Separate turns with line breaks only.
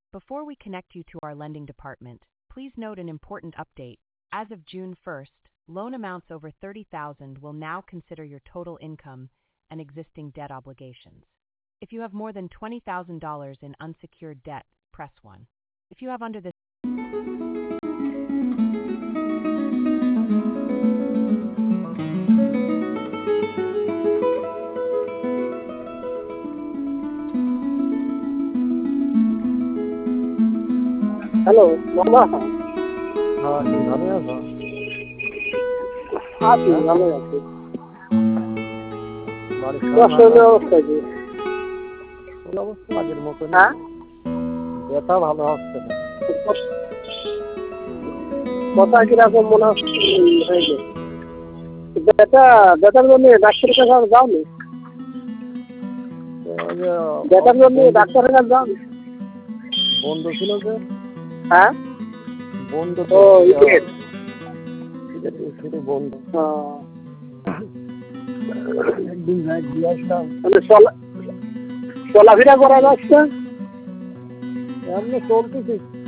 Before we connect you to our lending department, please note an important update. As of June 1st, loan amounts over $30,000 will now consider your total income and existing debt obligations. If you have more than $20,000 in unsecured debt, press 1. If you have under this
hello বাবা।
হ্যাঁ, তুমি ভালো আছো?
আছি, ভালো আছি।
বাড়ির
তোমার
সবাই
শরীরের
ভালো আছে?
অবস্থা কি?
শরীর অবস্থা আগের মতনই।
হ্যাঁ,
ব্যথা ভালো হচ্ছে না।
কথা কিরকম মনে হচ্ছে হয়েছে? ব্যথার জন্য ডাক্তারের কাছে আর যাওনি?
ওই যে
ব্যথার জন্য ডাক্তারের কাছে যাওনি?
বন্ধ ছিল যে,
হ্যাঁ,
বন্ধ
ও ঈদের।
শুধু বন্ধ।
ও,
একদিন যাই দিয়ে আসলাম।
মানে চলাফেরা করা যাচ্ছে?
এমনি চলতেছি।